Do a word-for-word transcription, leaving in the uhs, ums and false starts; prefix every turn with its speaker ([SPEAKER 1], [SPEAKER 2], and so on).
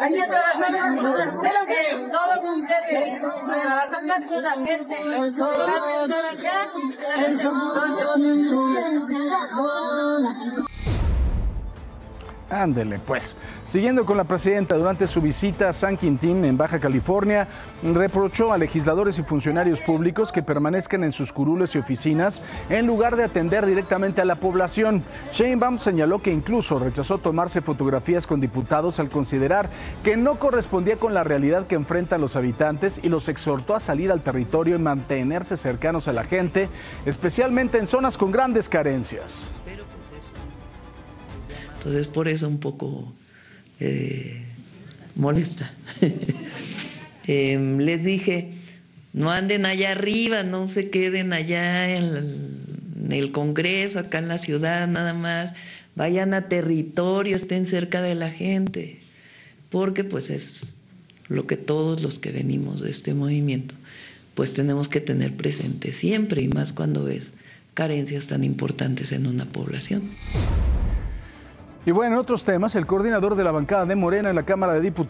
[SPEAKER 1] Ándele, pues. Siguiendo con la presidenta, durante su visita a San Quintín, en Baja California, reprochó a legisladores y funcionarios públicos que permanezcan en sus curules y oficinas en lugar de atender directamente a la población. Sheinbaum señaló que incluso rechazó tomarse fotografías con diputados al considerar que no correspondía con la realidad que enfrentan los habitantes y los exhortó a salir al territorio y mantenerse cercanos a la gente, especialmente en zonas con grandes carencias.
[SPEAKER 2] Entonces, por eso un poco eh, molesta. eh, les dije, no anden allá arriba, no se queden allá en el, en el Congreso, acá en la ciudad nada más. Vayan a territorio, estén cerca de la gente, porque pues es lo que todos los que venimos de este movimiento, pues tenemos que tener presente siempre, y más cuando ves carencias tan importantes en una población.
[SPEAKER 1] Y bueno, en otros temas, el coordinador de la bancada de Morena en la Cámara de Diputados